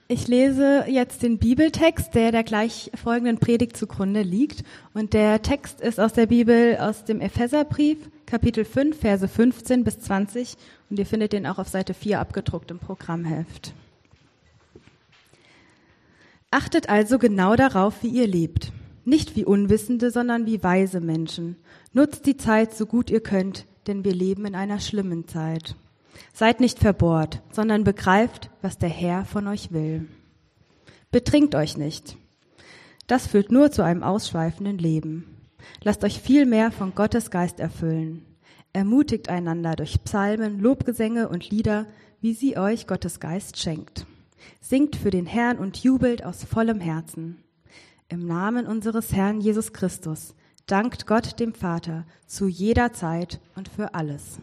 Ich lese jetzt den Bibeltext, der gleich folgenden Predigt zugrunde liegt. Und der Text ist aus der Bibel, aus dem Epheserbrief, Kapitel 5, Verse 15 bis 20. Und ihr findet den auch auf Seite 4 abgedruckt im Programmheft. Achtet also genau darauf, wie ihr lebt. Nicht wie Unwissende, sondern wie weise Menschen. Nutzt die Zeit so gut ihr könnt, denn wir leben in einer schlimmen Zeit. Seid nicht verbohrt, sondern begreift, was der Herr von euch will. Betrinkt euch nicht. Das führt nur zu einem ausschweifenden Leben. Lasst euch vielmehr von Gottes Geist erfüllen. Ermutigt einander durch Psalmen, Lobgesänge und Lieder, wie sie euch Gottes Geist schenkt. Singt für den Herrn und jubelt aus vollem Herzen. Im Namen unseres Herrn Jesus Christus dankt Gott dem Vater zu jeder Zeit und für alles.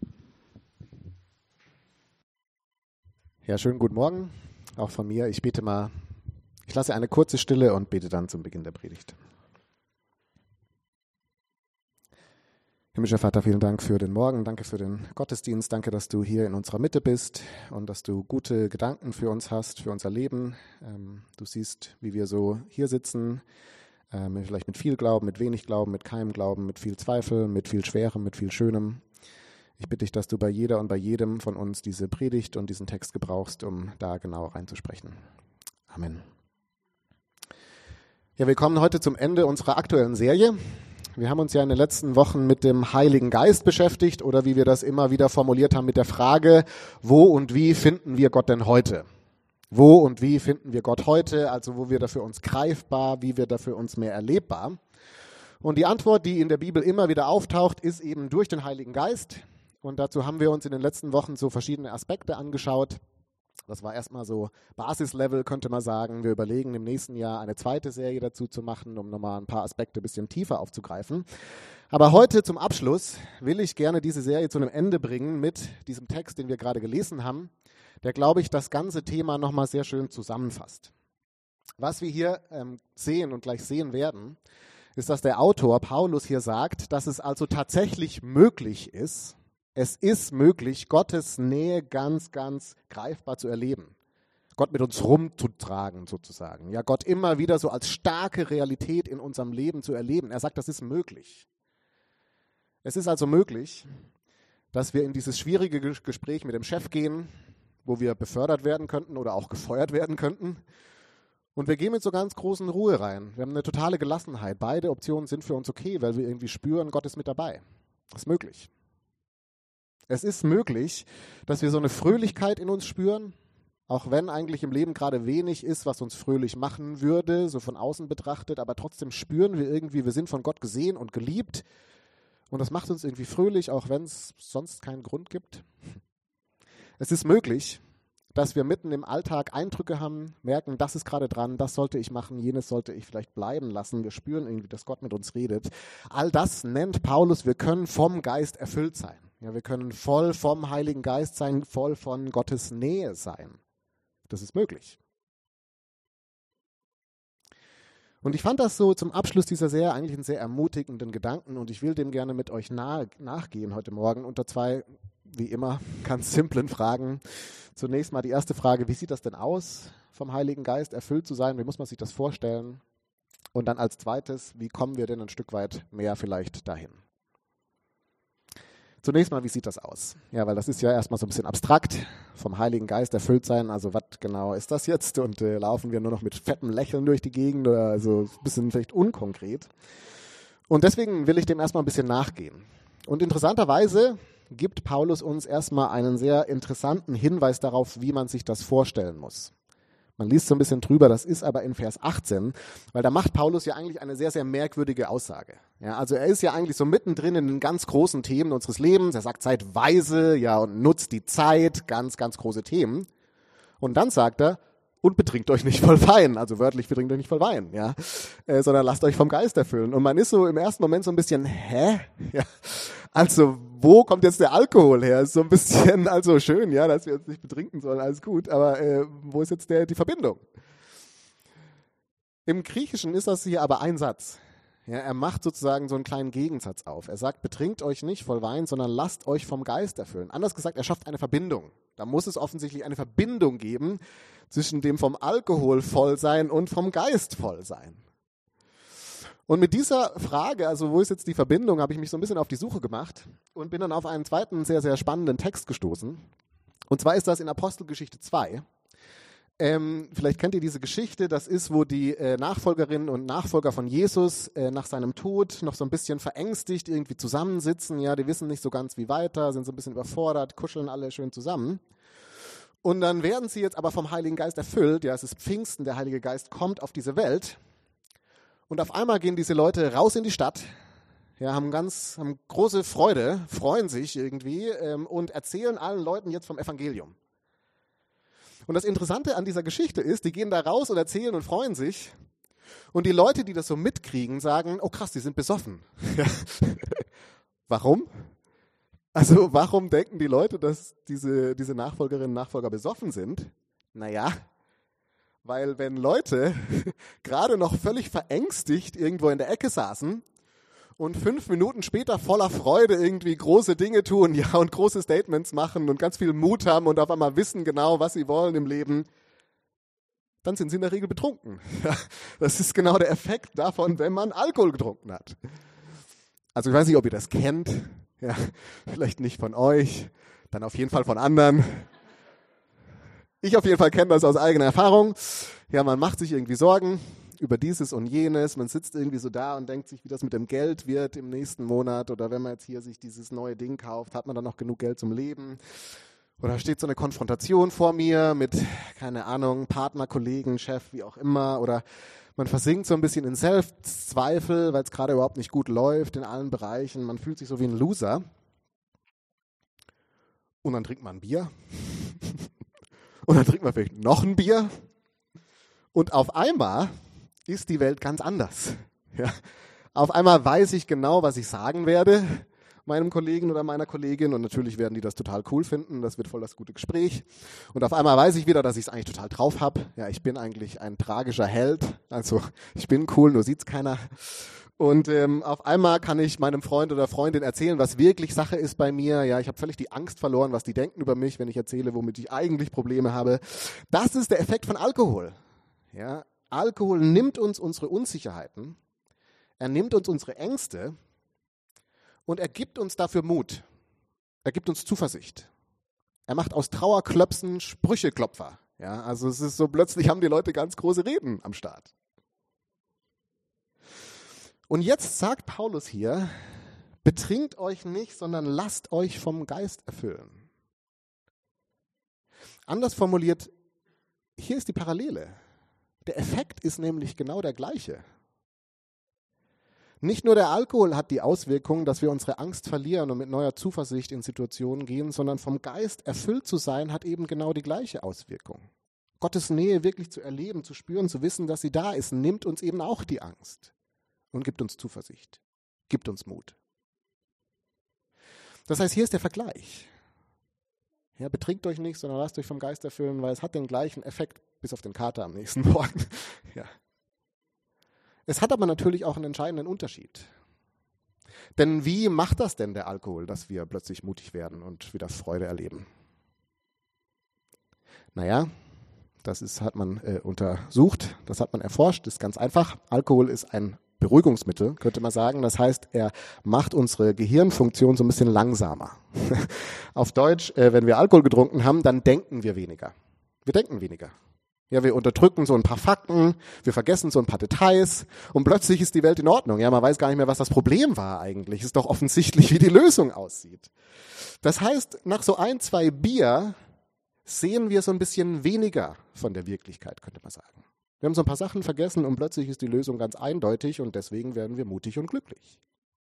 Ja, schönen guten Morgen, auch von mir. Ich lasse eine kurze Stille und bete dann zum Beginn der Predigt. Himmlischer Vater, vielen Dank für den Morgen, danke für den Gottesdienst, danke, dass du hier in unserer Mitte bist und dass du gute Gedanken für uns hast, für unser Leben. Du siehst, wie wir so hier sitzen, vielleicht mit viel Glauben, mit wenig Glauben, mit keinem Glauben, mit viel Zweifel, mit viel Schwerem, mit viel Schönem. Ich bitte dich, dass du bei jeder und bei jedem von uns diese Predigt und diesen Text gebrauchst, um da genau reinzusprechen. Amen. Ja, wir kommen heute zum Ende unserer aktuellen Serie. Wir haben uns ja in den letzten Wochen mit dem Heiligen Geist beschäftigt oder wie wir das immer wieder formuliert haben mit der Frage, wo und wie finden wir Gott denn heute? Wo und wie finden wir Gott heute? Also wo wird er für uns greifbar, wie wird er für uns mehr erlebbar? Und die Antwort, die in der Bibel immer wieder auftaucht, ist eben durch den Heiligen Geist. Und dazu haben wir uns in den letzten Wochen so verschiedene Aspekte angeschaut. Das war erstmal so Basislevel, könnte man sagen. Wir überlegen im nächsten Jahr eine zweite Serie dazu zu machen, um nochmal ein paar Aspekte ein bisschen tiefer aufzugreifen. Aber heute zum Abschluss will ich gerne diese Serie zu einem Ende bringen mit diesem Text, den wir gerade gelesen haben, der, glaube ich, das ganze Thema nochmal sehr schön zusammenfasst. Was wir hier sehen und gleich sehen werden, ist, dass der Autor Paulus hier sagt, dass es also tatsächlich möglich ist, es ist möglich, Gottes Nähe ganz, ganz greifbar zu erleben. Gott mit uns rumzutragen sozusagen. Ja, Gott immer wieder so als starke Realität in unserem Leben zu erleben. Er sagt, das ist möglich. Es ist also möglich, dass wir in dieses schwierige Gespräch mit dem Chef gehen, wo wir befördert werden könnten oder auch gefeuert werden könnten. Und wir gehen mit so ganz großen Ruhe rein. Wir haben eine totale Gelassenheit. Beide Optionen sind für uns okay, weil wir irgendwie spüren, Gott ist mit dabei. Das ist möglich. Es ist möglich, dass wir so eine Fröhlichkeit in uns spüren, auch wenn eigentlich im Leben gerade wenig ist, was uns fröhlich machen würde, so von außen betrachtet, aber trotzdem spüren wir irgendwie, wir sind von Gott gesehen und geliebt und das macht uns irgendwie fröhlich, auch wenn es sonst keinen Grund gibt. Es ist möglich, dass wir mitten im Alltag Eindrücke haben, merken, das ist gerade dran, das sollte ich machen, jenes sollte ich vielleicht bleiben lassen. Wir spüren irgendwie, dass Gott mit uns redet. All das nennt Paulus, wir können vom Geist erfüllt sein. Ja, wir können voll vom Heiligen Geist sein, voll von Gottes Nähe sein. Das ist möglich. Und ich fand das so zum Abschluss dieser Serie eigentlich einen sehr ermutigenden Gedanken und ich will dem gerne mit euch nachgehen heute Morgen unter zwei, wie immer, ganz simplen Fragen. Zunächst mal die erste Frage, wie sieht das denn aus, vom Heiligen Geist erfüllt zu sein? Wie muss man sich das vorstellen? Und dann als zweites, wie kommen wir denn ein Stück weit mehr vielleicht dahin? Zunächst mal, wie sieht das aus? Ja, weil das ist ja erstmal so ein bisschen abstrakt, vom Heiligen Geist erfüllt sein, also was genau ist das jetzt? Und laufen wir nur noch mit fettem Lächeln durch die Gegend oder also ein bisschen vielleicht unkonkret? Und deswegen will ich dem erstmal ein bisschen nachgehen. Und interessanterweise gibt Paulus uns erstmal einen sehr interessanten Hinweis darauf, wie man sich das vorstellen muss. Man liest so ein bisschen drüber, das ist aber in Vers 18, weil da macht Paulus ja eigentlich eine sehr, sehr merkwürdige Aussage. Ja, also er ist ja eigentlich so mittendrin in den ganz großen Themen unseres Lebens. Er sagt, seid weise, ja, und nutzt die Zeit, ganz, ganz große Themen. Und dann sagt er, und betrinkt euch nicht voll Wein, also wörtlich, betrinkt euch nicht voll Wein, ja, sondern lasst euch vom Geist erfüllen. Und man ist so im ersten Moment so ein bisschen, ja, also wo kommt jetzt der Alkohol her? Ist so ein bisschen, also schön, ja, dass wir uns nicht betrinken sollen, alles gut, aber wo ist jetzt die Verbindung? Im Griechischen ist das hier aber ein Satz. Ja, er macht sozusagen so einen kleinen Gegensatz auf. Er sagt, betrinkt euch nicht voll Wein, sondern lasst euch vom Geist erfüllen. Anders gesagt, er schafft eine Verbindung. Da muss es offensichtlich eine Verbindung geben zwischen dem vom Alkohol voll sein und vom Geist voll sein. Und mit dieser Frage, also wo ist jetzt die Verbindung, habe ich mich so ein bisschen auf die Suche gemacht und bin dann auf einen zweiten sehr, sehr spannenden Text gestoßen. Und zwar ist das in Apostelgeschichte 2. Vielleicht kennt ihr diese Geschichte, das ist, wo die Nachfolgerinnen und Nachfolger von Jesus nach seinem Tod noch so ein bisschen verängstigt irgendwie zusammensitzen. Ja, die wissen nicht so ganz wie weiter, sind so ein bisschen überfordert, kuscheln alle schön zusammen. Und dann werden sie jetzt aber vom Heiligen Geist erfüllt. Ja, es ist Pfingsten, der Heilige Geist kommt auf diese Welt. Und auf einmal gehen diese Leute raus in die Stadt, ja, haben große Freude, freuen sich irgendwie und erzählen allen Leuten jetzt vom Evangelium. Und das Interessante an dieser Geschichte ist, die gehen da raus und erzählen und freuen sich. Und die Leute, die das so mitkriegen, sagen, oh krass, die sind besoffen. Warum? Also warum denken die Leute, dass diese Nachfolgerinnen und Nachfolger besoffen sind? Naja, weil wenn Leute gerade noch völlig verängstigt irgendwo in der Ecke saßen und 5 Minuten später voller Freude irgendwie große Dinge tun, ja, und große Statements machen und ganz viel Mut haben und auf einmal wissen genau, was sie wollen im Leben, dann sind sie in der Regel betrunken. Das ist genau der Effekt davon, wenn man Alkohol getrunken hat. Also ich weiß nicht, ob ihr das kennt, ja, vielleicht nicht von euch, dann auf jeden Fall von anderen. Ich auf jeden Fall kenne das aus eigener Erfahrung. Ja, man macht sich irgendwie Sorgen über dieses und jenes. Man sitzt irgendwie so da und denkt sich, wie das mit dem Geld wird im nächsten Monat. Oder wenn man jetzt hier sich dieses neue Ding kauft, hat man dann noch genug Geld zum Leben? Oder steht so eine Konfrontation vor mir mit, keine Ahnung, Partner, Kollegen, Chef, wie auch immer. Oder man versinkt so ein bisschen in Selbstzweifel, weil es gerade überhaupt nicht gut läuft in allen Bereichen. Man fühlt sich so wie ein Loser. Und dann trinkt man ein Bier. Und dann trinkt man vielleicht noch ein Bier. Und auf einmal ist die Welt ganz anders. Ja. Auf einmal weiß ich genau, was ich sagen werde, meinem Kollegen oder meiner Kollegin. Und natürlich werden die das total cool finden. Das wird voll das gute Gespräch. Und auf einmal weiß ich wieder, dass ich es eigentlich total drauf habe. Ja, ich bin eigentlich ein tragischer Held. Also ich bin cool, nur sieht's keiner. Und auf einmal kann ich meinem Freund oder Freundin erzählen, was wirklich Sache ist bei mir. Ja, ich habe völlig die Angst verloren, was die denken über mich, wenn ich erzähle, womit ich eigentlich Probleme habe. Das ist der Effekt von Alkohol. Ja, Alkohol nimmt uns unsere Unsicherheiten, er nimmt uns unsere Ängste und er gibt uns dafür Mut. Er gibt uns Zuversicht. Er macht aus Trauerklöpsen Sprücheklopfer. Ja, also es ist so, plötzlich haben die Leute ganz große Reden am Start. Und jetzt sagt Paulus hier, betrinkt euch nicht, sondern lasst euch vom Geist erfüllen. Anders formuliert, hier ist die Parallele. Der Effekt ist nämlich genau der gleiche. Nicht nur der Alkohol hat die Auswirkung, dass wir unsere Angst verlieren und mit neuer Zuversicht in Situationen gehen, sondern vom Geist erfüllt zu sein, hat eben genau die gleiche Auswirkung. Gottes Nähe wirklich zu erleben, zu spüren, zu wissen, dass sie da ist, nimmt uns eben auch die Angst und gibt uns Zuversicht, gibt uns Mut. Das heißt, hier ist der Vergleich. Ja, betrinkt euch nicht, sondern lasst euch vom Geist erfüllen, weil es hat den gleichen Effekt, bis auf den Kater am nächsten Morgen. Ja. Es hat aber natürlich auch einen entscheidenden Unterschied. Denn wie macht das denn der Alkohol, dass wir plötzlich mutig werden und wieder Freude erleben? Naja, hat man untersucht, das hat man erforscht, das ist ganz einfach. Alkohol ist ein Beruhigungsmittel, könnte man sagen. Das heißt, er macht unsere Gehirnfunktion so ein bisschen langsamer. Auf Deutsch, wenn wir Alkohol getrunken haben, dann denken wir weniger. Wir denken weniger. Ja, wir unterdrücken so ein paar Fakten, wir vergessen so ein paar Details und plötzlich ist die Welt in Ordnung. Ja, man weiß gar nicht mehr, was das Problem war eigentlich. Ist doch offensichtlich, wie die Lösung aussieht. Das heißt, nach so 1, 2 Bier sehen wir so ein bisschen weniger von der Wirklichkeit, könnte man sagen. Wir haben so ein paar Sachen vergessen und plötzlich ist die Lösung ganz eindeutig und deswegen werden wir mutig und glücklich.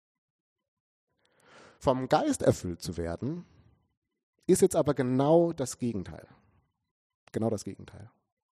Vom Geist erfüllt zu werden, ist jetzt aber genau das Gegenteil. Genau das Gegenteil.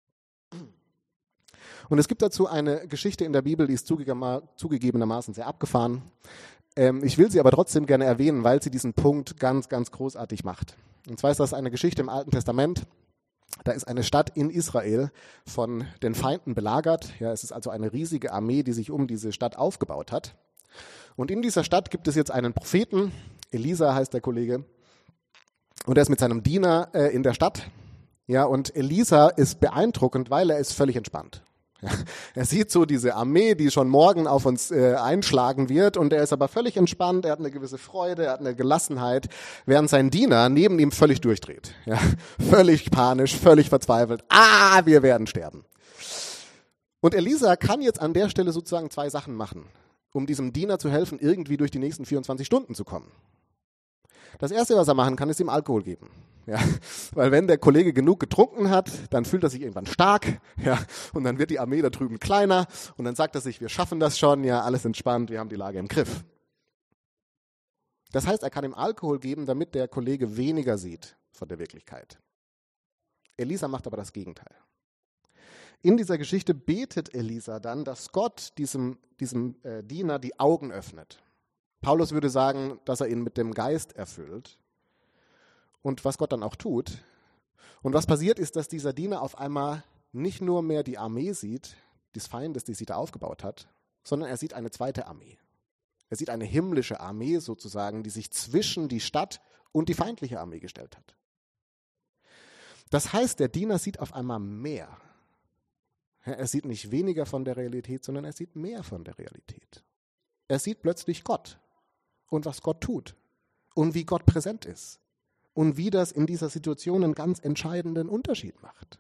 Und es gibt dazu eine Geschichte in der Bibel, die ist zugegebenermaßen sehr abgefahren. Ich will sie aber trotzdem gerne erwähnen, weil sie diesen Punkt ganz, ganz großartig macht. Und zwar ist das eine Geschichte im Alten Testament. Da ist eine Stadt in Israel von den Feinden belagert. Ja, es ist also eine riesige Armee, die sich um diese Stadt aufgebaut hat. Und in dieser Stadt gibt es jetzt einen Propheten, Elisa heißt der Kollege, und er ist mit seinem Diener in der Stadt. Ja, und Elisa ist beeindruckend, weil er ist völlig entspannt. Ja, er sieht so diese Armee, die schon morgen auf uns einschlagen wird, und er ist aber völlig entspannt, er hat eine gewisse Freude, er hat eine Gelassenheit, während sein Diener neben ihm völlig durchdreht. Ja, völlig panisch, völlig verzweifelt. Wir werden sterben. Und Elisa kann jetzt an der Stelle sozusagen zwei Sachen machen, um diesem Diener zu helfen, irgendwie durch die nächsten 24 Stunden zu kommen. Das Erste, was er machen kann, ist ihm Alkohol geben. Ja, weil wenn der Kollege genug getrunken hat, dann fühlt er sich irgendwann stark, ja, und dann wird die Armee da drüben kleiner und dann sagt er sich, wir schaffen das schon, ja, alles entspannt, wir haben die Lage im Griff. Das heißt, er kann ihm Alkohol geben, damit der Kollege weniger sieht von der Wirklichkeit. Elisa macht aber das Gegenteil. In dieser Geschichte betet Elisa dann, dass Gott diesem Diener die Augen öffnet. Paulus würde sagen, dass er ihn mit dem Geist erfüllt. Und was Gott dann auch tut. Und was passiert ist, dass dieser Diener auf einmal nicht nur mehr die Armee sieht, des Feindes, die sich da aufgebaut hat, sondern er sieht eine zweite Armee. Er sieht eine himmlische Armee sozusagen, die sich zwischen die Stadt und die feindliche Armee gestellt hat. Das heißt, der Diener sieht auf einmal mehr. Er sieht nicht weniger von der Realität, sondern er sieht mehr von der Realität. Er sieht plötzlich Gott und was Gott tut und wie Gott präsent ist. Und wie das in dieser Situation einen ganz entscheidenden Unterschied macht.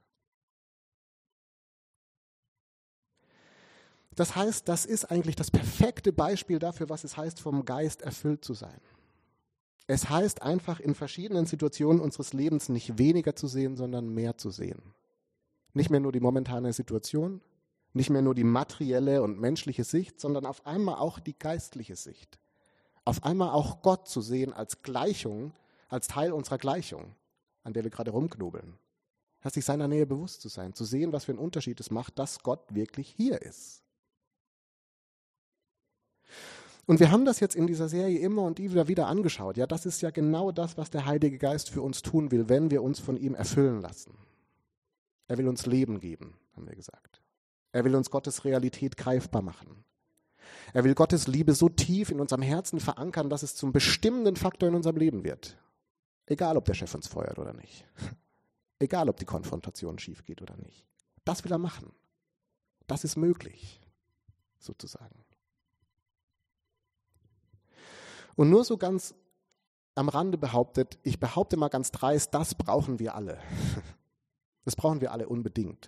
Das heißt, das ist eigentlich das perfekte Beispiel dafür, was es heißt, vom Geist erfüllt zu sein. Es heißt einfach, in verschiedenen Situationen unseres Lebens nicht weniger zu sehen, sondern mehr zu sehen. Nicht mehr nur die momentane Situation, nicht mehr nur die materielle und menschliche Sicht, sondern auf einmal auch die geistliche Sicht. Auf einmal auch Gott zu sehen als Gleichung, als Teil unserer Gleichung, an der wir gerade rumknobeln. Sich seiner Nähe bewusst zu sein, zu sehen, was für einen Unterschied es macht, dass Gott wirklich hier ist. Und wir haben das jetzt in dieser Serie immer und wieder angeschaut. Ja, das ist ja genau das, was der Heilige Geist für uns tun will, wenn wir uns von ihm erfüllen lassen. Er will uns Leben geben, haben wir gesagt. Er will uns Gottes Realität greifbar machen. Er will Gottes Liebe so tief in unserem Herzen verankern, dass es zum bestimmenden Faktor in unserem Leben wird. Egal, ob der Chef uns feuert oder nicht. Egal, ob die Konfrontation schief geht oder nicht. Das will er machen. Das ist möglich, sozusagen. Und nur so ganz am Rande behauptet, ich behaupte mal ganz dreist, das brauchen wir alle. Das brauchen wir alle unbedingt.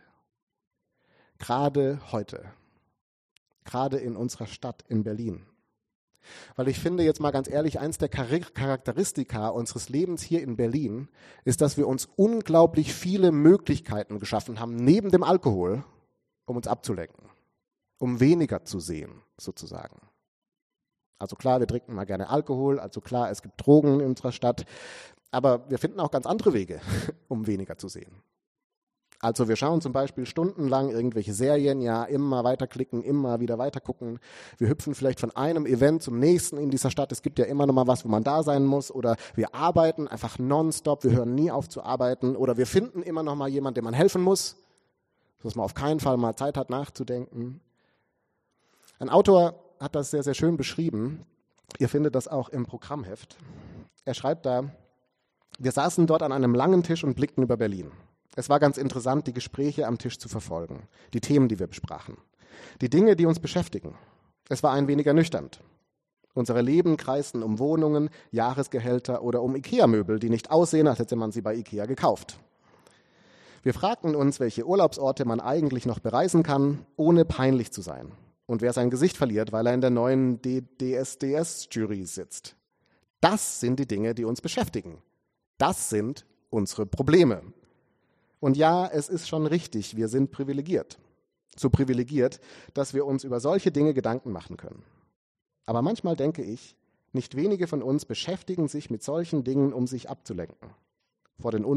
Gerade heute. Gerade in unserer Stadt in Berlin. Weil ich finde jetzt mal ganz ehrlich, eins der Charakteristika unseres Lebens hier in Berlin ist, dass wir uns unglaublich viele Möglichkeiten geschaffen haben, neben dem Alkohol, um uns abzulenken, um weniger zu sehen, sozusagen. Also klar, wir trinken mal gerne Alkohol, also klar, es gibt Drogen in unserer Stadt, aber wir finden auch ganz andere Wege, um weniger zu sehen. Also wir schauen zum Beispiel stundenlang irgendwelche Serien, ja, immer weiterklicken, immer wieder weitergucken. Wir hüpfen vielleicht von einem Event zum nächsten in dieser Stadt. Es gibt ja immer noch mal was, wo man da sein muss. Oder wir arbeiten einfach nonstop, wir hören nie auf zu arbeiten. Oder wir finden immer noch mal jemanden, dem man helfen muss, sodass man auf keinen Fall mal Zeit hat nachzudenken. Ein Autor hat das sehr, sehr schön beschrieben. Ihr findet das auch im Programmheft. Er schreibt da, wir saßen dort an einem langen Tisch und blickten über Berlin. Es war ganz interessant, die Gespräche am Tisch zu verfolgen, die Themen, die wir besprachen, die Dinge, die uns beschäftigen. Es war ein wenig ernüchternd. Unsere Leben kreisten um Wohnungen, Jahresgehälter oder um Ikea-Möbel, die nicht aussehen, als hätte man sie bei Ikea gekauft. Wir fragten uns, welche Urlaubsorte man eigentlich noch bereisen kann, ohne peinlich zu sein. Und wer sein Gesicht verliert, weil er in der neuen DSDS-Jury sitzt. Das sind die Dinge, die uns beschäftigen. Das sind unsere Probleme. Und ja, es ist schon richtig, wir sind privilegiert. So privilegiert, dass wir uns über solche Dinge Gedanken machen können. Aber manchmal denke ich, nicht wenige von uns beschäftigen sich mit solchen Dingen, um sich abzulenken. Vor den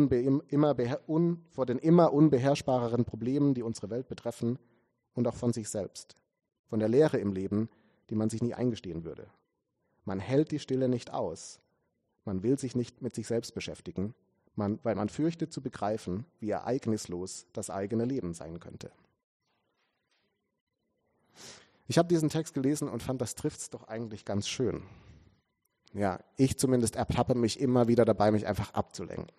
immer unbeherrschbareren Problemen, die unsere Welt betreffen, und auch von sich selbst. Von der Leere im Leben, die man sich nie eingestehen würde. Man hält die Stille nicht aus. Man will sich nicht mit sich selbst beschäftigen. weil man fürchtet zu begreifen, wie ereignislos das eigene Leben sein könnte. Ich habe diesen Text gelesen und fand, das trifft es doch eigentlich ganz schön. Ja, ich zumindest ertappe mich immer wieder dabei, mich einfach abzulenken.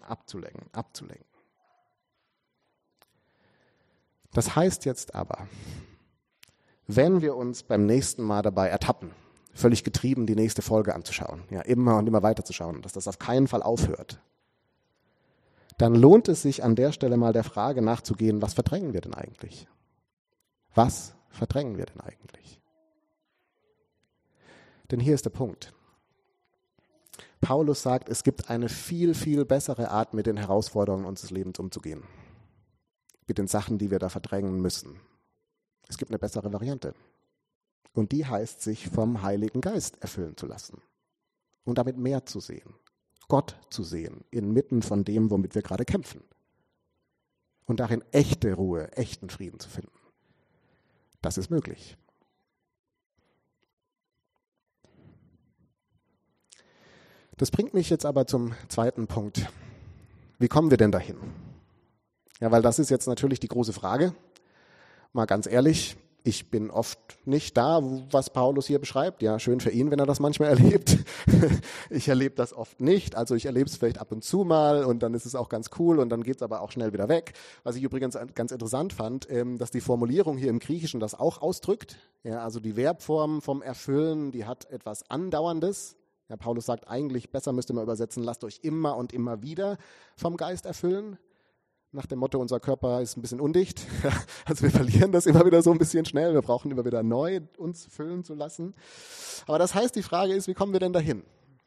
Das heißt jetzt aber, wenn wir uns beim nächsten Mal dabei ertappen, völlig getrieben die nächste Folge anzuschauen, ja, immer und immer weiter zu schauen, dass das auf keinen Fall aufhört, dann lohnt es sich an der Stelle mal der Frage nachzugehen, was verdrängen wir denn eigentlich? Was verdrängen wir denn eigentlich? Denn hier ist der Punkt. Paulus sagt, es gibt eine viel, viel bessere Art, mit den Herausforderungen unseres Lebens umzugehen. Mit den Sachen, die wir da verdrängen müssen. Es gibt eine bessere Variante. Und die heißt, sich vom Heiligen Geist erfüllen zu lassen. Und damit mehr zu sehen. Gott zu sehen, inmitten von dem, womit wir gerade kämpfen. Und darin echte Ruhe, echten Frieden zu finden. Das ist möglich. Das bringt mich jetzt aber zum zweiten Punkt. Wie kommen wir denn dahin? Ja, weil das ist jetzt natürlich die große Frage. Mal ganz ehrlich, ich bin oft nicht da, was Paulus hier beschreibt. Ja, schön für ihn, wenn er das manchmal erlebt. Ich erlebe das oft nicht. Also ich erlebe es vielleicht ab und zu mal und dann ist es auch ganz cool und dann geht es aber auch schnell wieder weg. Was ich übrigens ganz interessant fand, dass die Formulierung hier im Griechischen das auch ausdrückt. Ja, also die Verbform vom Erfüllen, die hat etwas Andauerndes. Ja, Paulus sagt eigentlich, besser müsste man übersetzen, lasst euch immer und immer wieder vom Geist erfüllen. Nach dem Motto, unser Körper ist ein bisschen undicht. Also wir verlieren das immer wieder so ein bisschen schnell. Wir brauchen immer wieder neu uns füllen zu lassen. Aber das heißt, die Frage ist, wie kommen wir denn dahin?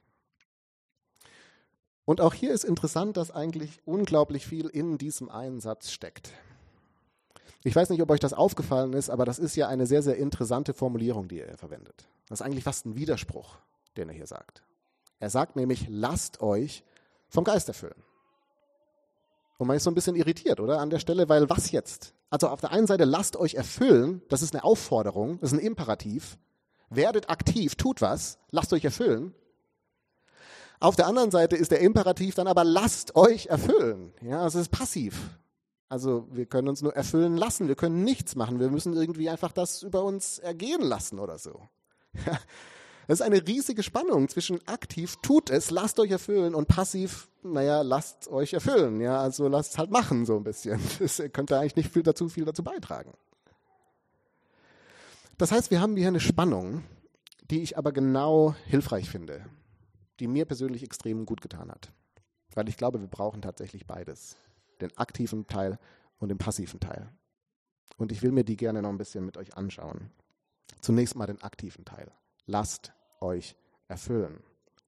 Und auch hier ist interessant, dass eigentlich unglaublich viel in diesem einen Satz steckt. Ich weiß nicht, ob euch das aufgefallen ist, aber das ist ja eine sehr, sehr interessante Formulierung, die er verwendet. Das ist eigentlich fast ein Widerspruch, den er hier sagt. Er sagt nämlich, lasst euch vom Geist erfüllen. Und man ist so ein bisschen irritiert, oder? An der Stelle, weil was jetzt? Also auf der einen Seite, lasst euch erfüllen, das ist eine Aufforderung, das ist ein Imperativ. Werdet aktiv, tut was, lasst euch erfüllen. Auf der anderen Seite ist der Imperativ dann aber, lasst euch erfüllen. Ja, also es ist passiv. Also wir können uns nur erfüllen lassen, wir können nichts machen, wir müssen irgendwie einfach das über uns ergehen lassen oder so. Ja. Das ist eine riesige Spannung zwischen aktiv, tut es, lasst euch erfüllen und passiv, lasst euch erfüllen. Ja, also lasst es halt machen so ein bisschen. Das könnte eigentlich nicht viel dazu beitragen. Das heißt, wir haben hier eine Spannung, die ich aber genau hilfreich finde, die mir persönlich extrem gut getan hat. Weil ich glaube, wir brauchen tatsächlich beides. Den aktiven Teil und den passiven Teil. Und ich will mir die gerne noch ein bisschen mit euch anschauen. Zunächst mal den aktiven Teil. Lasst euch erfüllen.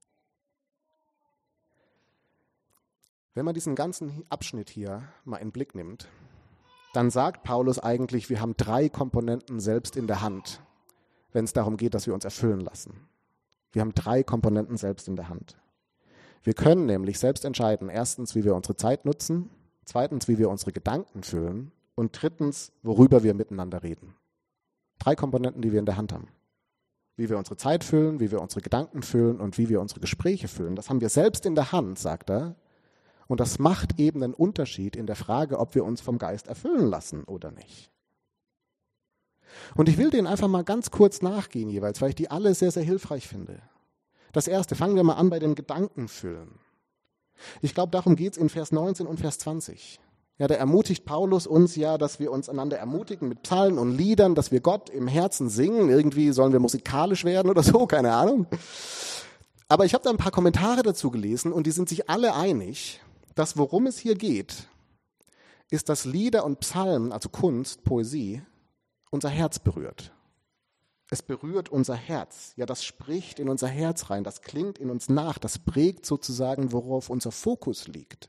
Wenn man diesen ganzen Abschnitt hier mal in den Blick nimmt, dann sagt Paulus eigentlich, wir haben 3 Komponenten selbst in der Hand, wenn es darum geht, dass wir uns erfüllen lassen. Wir haben 3 Komponenten selbst in der Hand. Wir können nämlich selbst entscheiden, erstens, wie wir unsere Zeit nutzen, zweitens, wie wir unsere Gedanken füllen und drittens, worüber wir miteinander reden. 3 Komponenten, die wir in der Hand haben. Wie wir unsere Zeit füllen, wie wir unsere Gedanken füllen und wie wir unsere Gespräche füllen. Das haben wir selbst in der Hand, sagt er. Und das macht eben einen Unterschied in der Frage, ob wir uns vom Geist erfüllen lassen oder nicht. Und ich will denen einfach mal ganz kurz nachgehen jeweils, weil ich die alle sehr, sehr hilfreich finde. Das erste, fangen wir mal an bei dem Gedankenfüllen. Ich glaube, darum geht es in Vers 19 und Vers 20. Ja, da ermutigt Paulus uns ja, dass wir uns einander ermutigen mit Psalmen und Liedern, dass wir Gott im Herzen singen. Irgendwie sollen wir musikalisch werden oder so, keine Ahnung. Aber ich habe da ein paar Kommentare dazu gelesen und die sind sich alle einig, dass worum es hier geht, ist, dass Lieder und Psalmen, also Kunst, Poesie, unser Herz berührt. Es berührt unser Herz. Ja, das spricht in unser Herz rein, das klingt in uns nach, das prägt sozusagen, worauf unser Fokus liegt.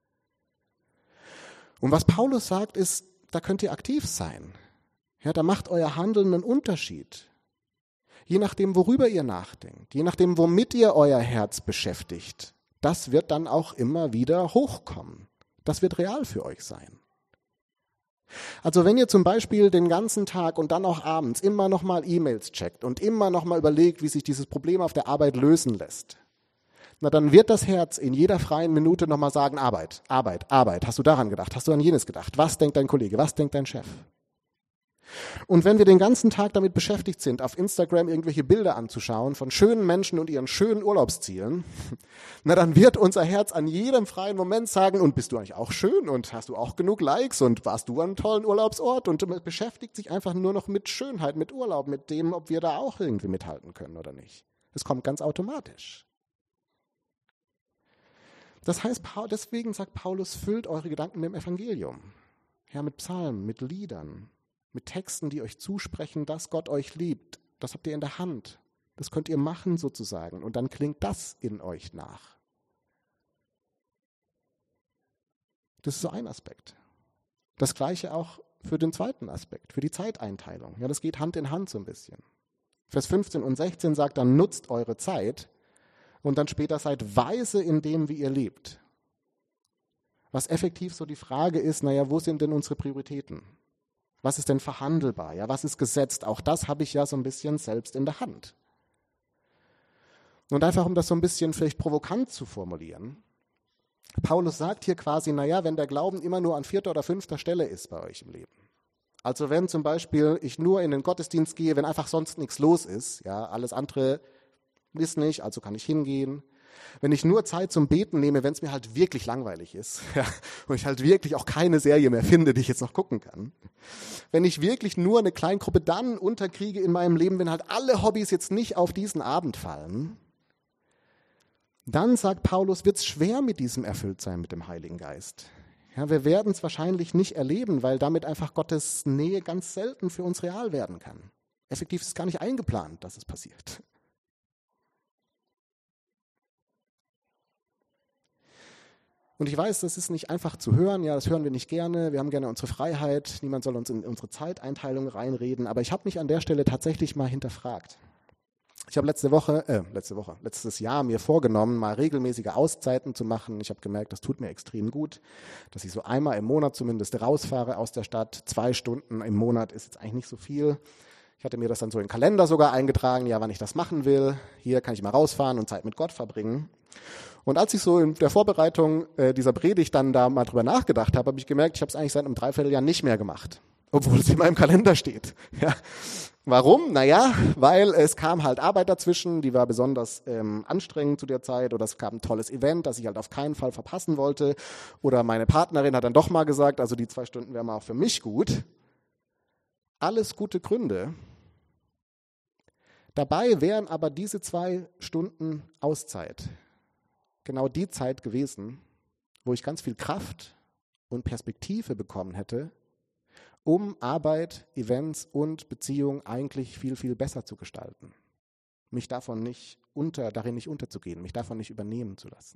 Und was Paulus sagt, ist, da könnt ihr aktiv sein. Ja, da macht euer Handeln einen Unterschied. Je nachdem, worüber ihr nachdenkt, je nachdem, womit ihr euer Herz beschäftigt, das wird dann auch immer wieder hochkommen. Das wird real für euch sein. Also wenn ihr zum Beispiel den ganzen Tag und dann auch abends immer nochmal E-Mails checkt und immer nochmal überlegt, wie sich dieses Problem auf der Arbeit lösen lässt, Na, dann wird das Herz in jeder freien Minute nochmal sagen, Arbeit, Arbeit, Arbeit. Hast du daran gedacht? Hast du an jenes gedacht? Was denkt dein Kollege? Was denkt dein Chef? Und wenn wir den ganzen Tag damit beschäftigt sind, auf Instagram irgendwelche Bilder anzuschauen von schönen Menschen und ihren schönen Urlaubszielen, na, dann wird unser Herz an jedem freien Moment sagen, und bist du eigentlich auch schön und hast du auch genug Likes und warst du an einem tollen Urlaubsort, und beschäftigt sich einfach nur noch mit Schönheit, mit Urlaub, mit dem, ob wir da auch irgendwie mithalten können oder nicht. Es kommt ganz automatisch. Das heißt, deswegen sagt Paulus, füllt eure Gedanken mit dem Evangelium. Ja, mit Psalmen, mit Liedern, mit Texten, die euch zusprechen, dass Gott euch liebt. Das habt ihr in der Hand. Das könnt ihr machen sozusagen. Und dann klingt das in euch nach. Das ist so ein Aspekt. Das Gleiche auch für den zweiten Aspekt, für die Zeiteinteilung. Ja, das geht Hand in Hand so ein bisschen. Vers 15 und 16 sagt dann, nutzt eure Zeit. Und dann später seid weise in dem, wie ihr lebt. Was effektiv so die Frage ist, naja, wo sind denn unsere Prioritäten? Was ist denn verhandelbar? Ja, was ist gesetzt? Auch das habe ich ja so ein bisschen selbst in der Hand. Und einfach, um das so ein bisschen vielleicht provokant zu formulieren, Paulus sagt hier quasi, naja, wenn der Glauben immer nur an 4. oder 5. Stelle ist bei euch im Leben. Also wenn zum Beispiel ich nur in den Gottesdienst gehe, wenn einfach sonst nichts los ist, ja, alles andere ist nicht, also kann ich hingehen. Wenn ich nur Zeit zum Beten nehme, wenn es mir halt wirklich langweilig ist, ja, und ich halt wirklich auch keine Serie mehr finde, die ich jetzt noch gucken kann. Wenn ich wirklich nur eine Kleingruppe dann unterkriege in meinem Leben, wenn halt alle Hobbys jetzt nicht auf diesen Abend fallen, dann, sagt Paulus, wird es schwer mit diesem Erfülltsein mit dem Heiligen Geist. Ja, wir werden es wahrscheinlich nicht erleben, weil damit einfach Gottes Nähe ganz selten für uns real werden kann. Effektiv ist es gar nicht eingeplant, dass es passiert. Und ich weiß, das ist nicht einfach zu hören, ja, das hören wir nicht gerne, wir haben gerne unsere Freiheit, niemand soll uns in unsere Zeiteinteilung reinreden, aber ich habe mich an der Stelle tatsächlich mal hinterfragt. Ich habe letztes Jahr mir vorgenommen, mal regelmäßige Auszeiten zu machen. Ich habe gemerkt, das tut mir extrem gut, dass ich so einmal im Monat zumindest rausfahre aus der Stadt. 2 Stunden im Monat ist jetzt eigentlich nicht so viel. Ich hatte mir das dann so in den Kalender sogar eingetragen, ja, wann ich das machen will. Hier kann ich mal rausfahren und Zeit mit Gott verbringen. Und als ich so in der Vorbereitung dieser Predigt dann da mal drüber nachgedacht habe, habe ich gemerkt, ich habe es eigentlich seit einem Dreivierteljahr nicht mehr gemacht, obwohl es in meinem Kalender steht. Ja. Warum? Naja, weil es kam halt Arbeit dazwischen, die war besonders anstrengend zu der Zeit, oder es gab ein tolles Event, das ich halt auf keinen Fall verpassen wollte, oder meine Partnerin hat dann doch mal gesagt, also die 2 Stunden wären mal auch für mich gut. Alles gute Gründe. Dabei wären aber diese 2 Stunden Auszeit genau die Zeit gewesen, wo ich ganz viel Kraft und Perspektive bekommen hätte, um Arbeit, Events und Beziehungen eigentlich viel, viel besser zu gestalten. Mich darin nicht unterzugehen, mich davon nicht übernehmen zu lassen.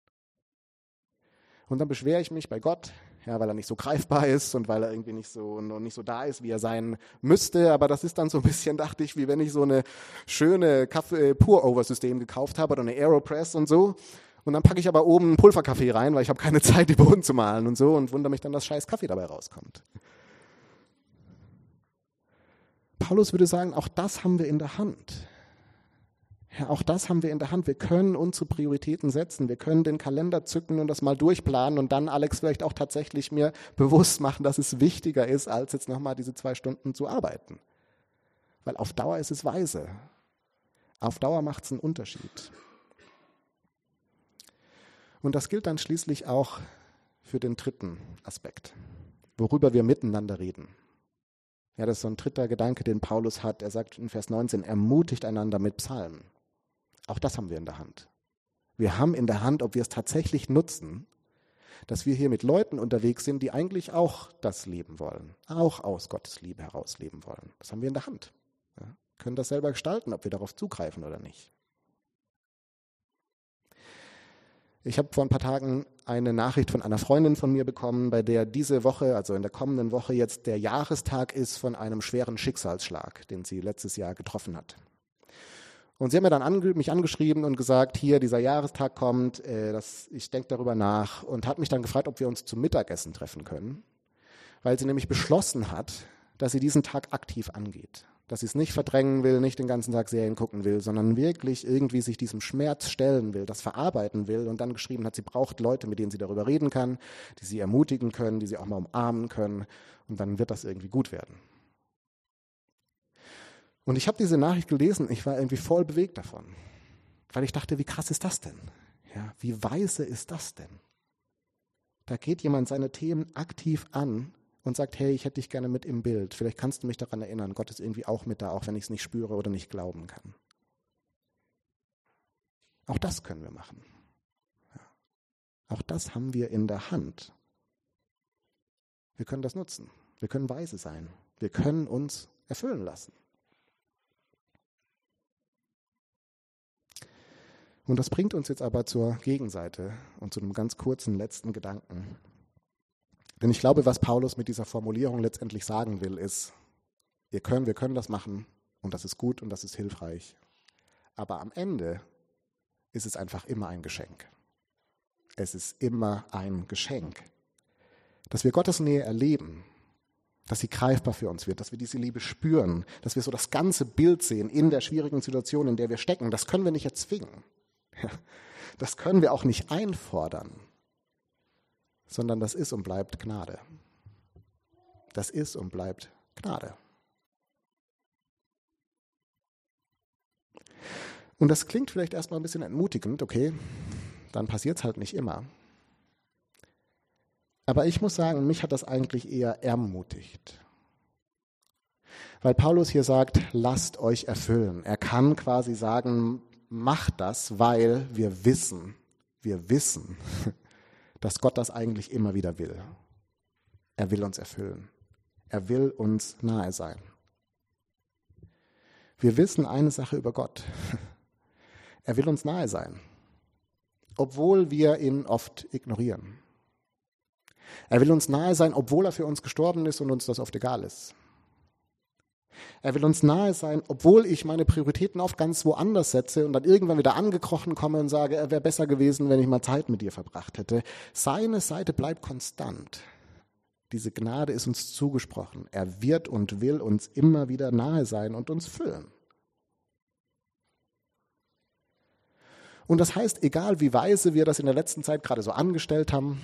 Und dann beschwere ich mich bei Gott, ja, weil er nicht so greifbar ist und weil er irgendwie nicht so da ist, wie er sein müsste. Aber das ist dann so ein bisschen, dachte ich, wie wenn ich so eine schöne Pour-Over-System gekauft habe oder eine Aeropress und so. Und dann packe ich aber oben einen Pulverkaffee rein, weil ich habe keine Zeit, die Boden zu malen und so, und wundere mich dann, dass scheiß Kaffee dabei rauskommt. Paulus würde sagen, auch das haben wir in der Hand. Ja, auch das haben wir in der Hand. Wir können unsere Prioritäten setzen. Wir können den Kalender zücken und das mal durchplanen und dann, Alex, vielleicht auch tatsächlich mir bewusst machen, dass es wichtiger ist, als jetzt nochmal diese 2 Stunden zu arbeiten. Weil auf Dauer ist es weise. Auf Dauer macht es einen Unterschied. Und das gilt dann schließlich auch für den dritten Aspekt, worüber wir miteinander reden. Ja, das ist so ein dritter Gedanke, den Paulus hat. Er sagt in Vers 19, ermutigt einander mit Psalmen. Auch das haben wir in der Hand. Wir haben in der Hand, ob wir es tatsächlich nutzen, dass wir hier mit Leuten unterwegs sind, die eigentlich auch das leben wollen, auch aus Gottes Liebe heraus leben wollen. Das haben wir in der Hand. Ja, können das selber gestalten, ob wir darauf zugreifen oder nicht. Ich habe vor ein paar Tagen eine Nachricht von einer Freundin von mir bekommen, bei der diese Woche, also in der kommenden Woche jetzt der Jahrestag ist von einem schweren Schicksalsschlag, den sie letztes Jahr getroffen hat. Und sie hat mir dann mich angeschrieben und gesagt, hier, dieser Jahrestag kommt, ich denke darüber nach, und hat mich dann gefragt, ob wir uns zum Mittagessen treffen können, weil sie nämlich beschlossen hat, dass sie diesen Tag aktiv angeht. dass sie es nicht verdrängen will, nicht den ganzen Tag Serien gucken will, sondern wirklich irgendwie sich diesem Schmerz stellen will, das verarbeiten will und dann geschrieben hat, sie braucht Leute, mit denen sie darüber reden kann, die sie ermutigen können, die sie auch mal umarmen können und dann wird das irgendwie gut werden. Und ich habe diese Nachricht gelesen, ich war irgendwie voll bewegt davon, weil ich dachte, wie krass ist das denn? Ja, wie weise ist das denn? Da geht jemand seine Themen aktiv an und sagt, hey, ich hätte dich gerne mit im Bild. Vielleicht kannst du mich daran erinnern, Gott ist irgendwie auch mit da, auch wenn ich es nicht spüre oder nicht glauben kann. Auch das können wir machen. Ja. Auch das haben wir in der Hand. Wir können das nutzen. Wir können weise sein. Wir können uns erfüllen lassen. Und das bringt uns jetzt aber zur Gegenseite und zu einem ganz kurzen letzten Gedanken. Denn ich glaube, was Paulus mit dieser Formulierung letztendlich sagen will, ist, wir können das machen und das ist gut und das ist hilfreich. Aber am Ende ist es einfach immer ein Geschenk. Es ist immer ein Geschenk, dass wir Gottes Nähe erleben, dass sie greifbar für uns wird, dass wir diese Liebe spüren, dass wir so das ganze Bild sehen in der schwierigen Situation, in der wir stecken. Das können wir nicht erzwingen. Das können wir auch nicht einfordern, sondern das ist und bleibt Gnade. Das ist und bleibt Gnade. Und das klingt vielleicht erstmal ein bisschen entmutigend, okay, dann passiert es halt nicht immer. Aber ich muss sagen, mich hat das eigentlich eher ermutigt. Weil Paulus hier sagt, lasst euch erfüllen. Er kann quasi sagen, macht das, weil wir wissen, dass Gott das eigentlich immer wieder will. Er will uns erfüllen. Er will uns nahe sein. Wir wissen eine Sache über Gott. Er will uns nahe sein, obwohl wir ihn oft ignorieren. Er will uns nahe sein, obwohl er für uns gestorben ist und uns das oft egal ist. Er will uns nahe sein, obwohl ich meine Prioritäten oft ganz woanders setze und dann irgendwann wieder angekrochen komme und sage, er wäre besser gewesen, wenn ich mal Zeit mit dir verbracht hätte. Seine Seite bleibt konstant. Diese Gnade ist uns zugesprochen. Er wird und will uns immer wieder nahe sein und uns füllen. Und das heißt, egal wie weise wir das in der letzten Zeit gerade so angestellt haben,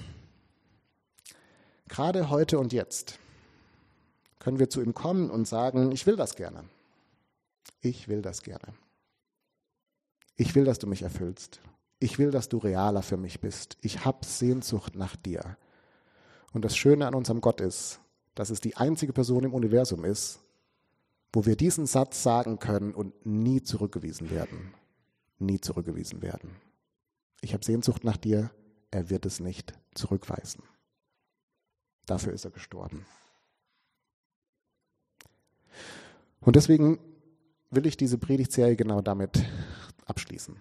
gerade heute und jetzt, können wir zu ihm kommen und sagen, ich will das gerne. Ich will das gerne. Ich will, dass du mich erfüllst. Ich will, dass du realer für mich bist. Ich habe Sehnsucht nach dir. Und das Schöne an unserem Gott ist, dass es die einzige Person im Universum ist, wo wir diesen Satz sagen können und nie zurückgewiesen werden. Nie zurückgewiesen werden. Ich habe Sehnsucht nach dir, er wird es nicht zurückweisen. Dafür ist er gestorben. Und deswegen will ich diese Predigtserie genau damit abschließen.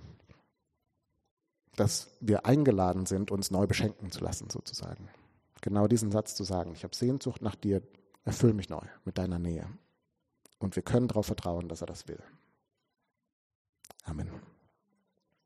Dass wir eingeladen sind, uns neu beschenken zu lassen, sozusagen. Genau diesen Satz zu sagen, ich habe Sehnsucht nach dir, erfüll mich neu mit deiner Nähe. Und wir können darauf vertrauen, dass er das will.